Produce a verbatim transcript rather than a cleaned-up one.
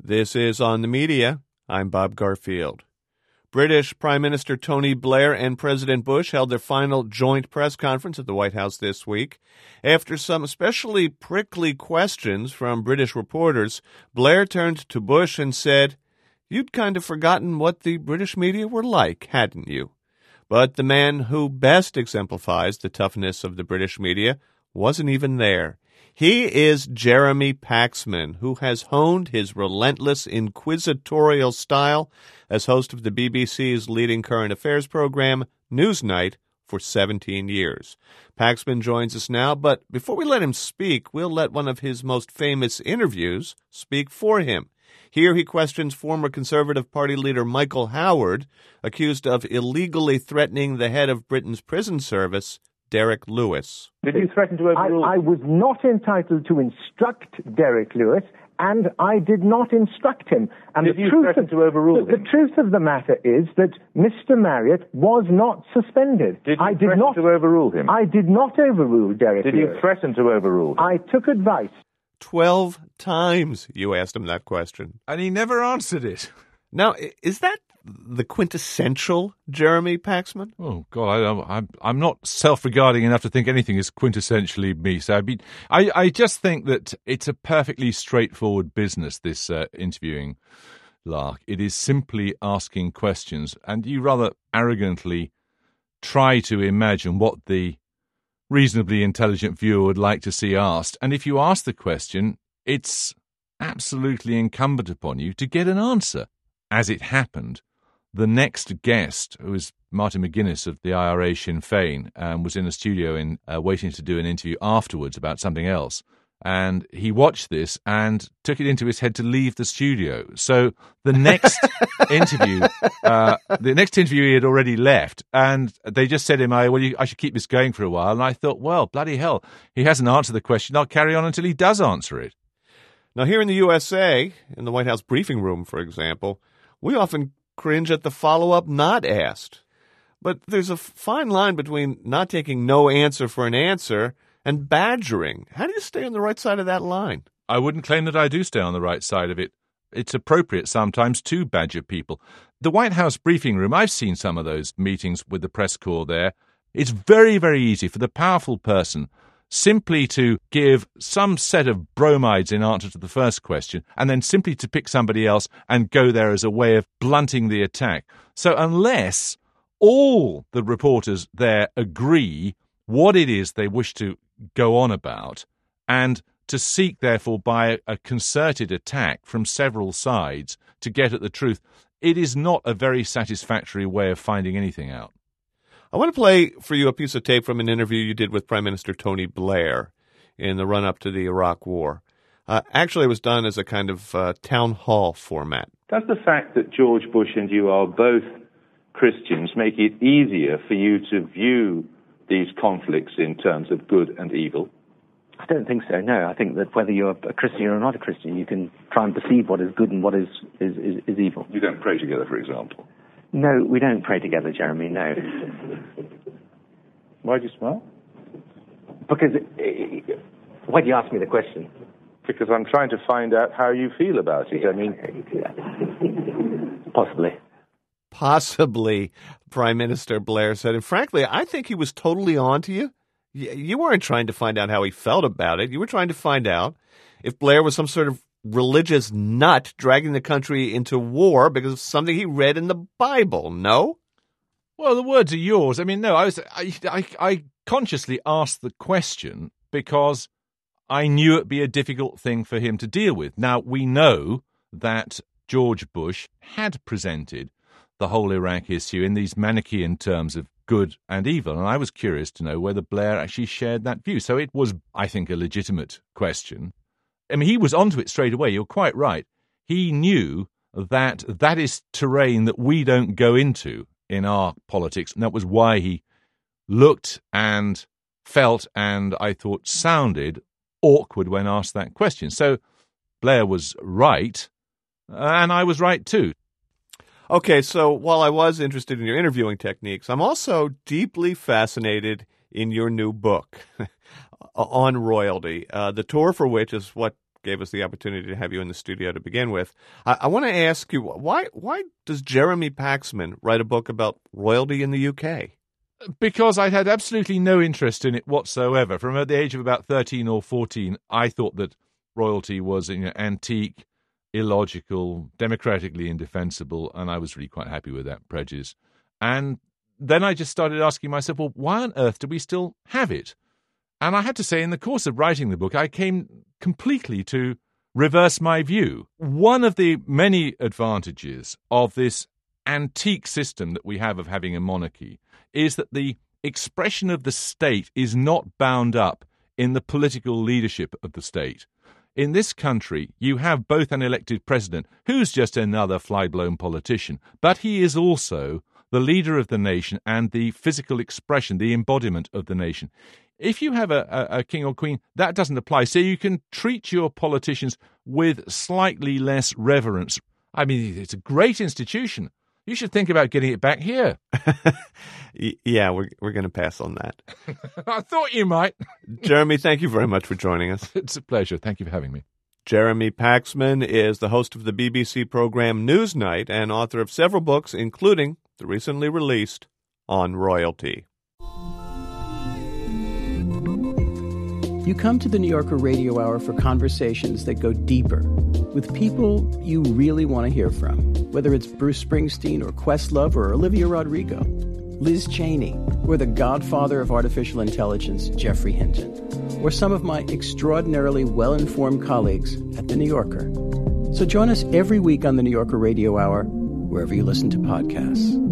This is On the Media. I'm Bob Garfield. British Prime Minister Tony Blair and President Bush held their final joint press conference at the White House this week. After some especially prickly questions from British reporters, Blair turned to Bush and said, "You'd kind of forgotten what the British media were like, hadn't you?" But the man who best exemplifies the toughness of the British media wasn't even there. He is Jeremy Paxman, who has honed his relentless inquisitorial style as host of the B B C's leading current affairs program, Newsnight, for seventeen years. Paxman joins us now, but before we let him speak, we'll let one of his most famous interviews speak for him. Here he questions former Conservative Party leader Michael Howard, accused of illegally threatening the head of Britain's prison service, Derek Lewis. Did you threaten to overrule? I, I was not entitled to instruct Derek Lewis, and I did not instruct him. And Did the you truth threaten of, to overrule the, him? the truth of the matter is that Mister Marriott was not suspended. Did you I did threaten not to overrule him? I did not overrule Derek Did Lewis. you threaten to overrule him? I took advice. Twelve times you asked him that question. And he never answered it. Now, is that the quintessential Jeremy Paxman? Oh, God, I, I'm I'm not self-regarding enough to think anything is quintessentially me. So I, mean, I, I just think that it's a perfectly straightforward business, this uh, interviewing lark. It is simply asking questions, and you rather arrogantly try to imagine what the reasonably intelligent viewer would like to see asked. And if you ask the question, it's absolutely incumbent upon you to get an answer. As it happened, the next guest, who was Martin McGuinness of the I R A Sinn Féin, um, was in a studio in uh, waiting to do an interview afterwards about something else. And he watched this and took it into his head to leave the studio. So the next interview, uh, the next interview he had already left, and they just said to him, I, well, you, I should keep this going for a while. And I thought, well, bloody hell, he hasn't answered the question. I'll carry on until he does answer it. Now, here in the U S A, in the White House briefing room, for example, we often cringe at the follow-up not asked. But there's a fine line between not taking no answer for an answer and badgering. How do you stay on the right side of that line? I wouldn't claim that I do stay on the right side of it. It's appropriate sometimes to badger people. The White House briefing room, I've seen some of those meetings with the press corps there. It's very, very easy for the powerful person simply to give some set of bromides in answer to the first question and then simply to pick somebody else and go there as a way of blunting the attack. So unless all the reporters there agree what it is they wish to go on about and to seek, therefore, by a concerted attack from several sides to get at the truth, it is not a very satisfactory way of finding anything out. I want to play for you a piece of tape from an interview you did with Prime Minister Tony Blair in the run-up to the Iraq War. Uh, actually, it was done as a kind of uh, town hall format. Does the fact that George Bush and you are both Christians make it easier for you to view these conflicts in terms of good and evil? I don't think so, no. I think that whether you're a Christian or not a Christian, you can try and perceive what is good and what is, is, is, is evil. You don't pray together, for example? No, we don't pray together, Jeremy, no. Why do you smile? Because, uh, why do you ask me the question? Because I'm trying to find out how you feel about it. I mean, possibly. Possibly, Prime Minister Blair said. And frankly, I think he was totally on to you. You weren't trying to find out how he felt about it. You were trying to find out if Blair was some sort of religious nut dragging the country into war because of something he read in the Bible, no? Well, the words are yours. I mean, no, I was I, I, I consciously asked the question because I knew it'd be a difficult thing for him to deal with. Now, we know that George Bush had presented the whole Iraq issue in these Manichaean terms of good and evil, and I was curious to know whether Blair actually shared that view. So it was, I think, a legitimate question. I mean, he was onto it straight away. You're quite right. He knew that that is terrain that we don't go into in our politics, and that was why he looked and felt and, I thought, sounded awkward when asked that question. So Blair was right, and I was right too. Okay, so while I was interested in your interviewing techniques, I'm also deeply fascinated in your new book on royalty, uh, the tour for which is what gave us the opportunity to have you in the studio to begin with. I, I want to ask you, why why does Jeremy Paxman write a book about royalty in the U K? Because I had absolutely no interest in it whatsoever. From at the age of about thirteen or fourteen, I thought that royalty was, you know, antique, illogical, democratically indefensible, and I was really quite happy with that prejudice. And then I just started asking myself, well, why on earth do we still have it? And I had to say, in the course of writing the book, I came completely to reverse my view. One of the many advantages of this antique system that we have of having a monarchy is that the expression of the state is not bound up in the political leadership of the state. In this country, you have both an elected president, who's just another fly-blown politician, but he is also the leader of the nation and the physical expression, the embodiment of the nation. If you have a, a, a king or queen, that doesn't apply. So you can treat your politicians with slightly less reverence. I mean, it's a great institution. You should think about getting it back here. Yeah, we're we're going to pass on that. I thought you might. Jeremy, thank you very much for joining us. It's a pleasure. Thank you for having me. Jeremy Paxman is the host of the B B C program Newsnight and author of several books, including the recently released On Royalty. You come to the New Yorker Radio Hour for conversations that go deeper with people you really want to hear from, whether it's Bruce Springsteen or Questlove or Olivia Rodrigo, Liz Cheney, or the godfather of artificial intelligence, Geoffrey Hinton, or some of my extraordinarily well-informed colleagues at The New Yorker. So join us every week on the New Yorker Radio Hour, wherever you listen to podcasts.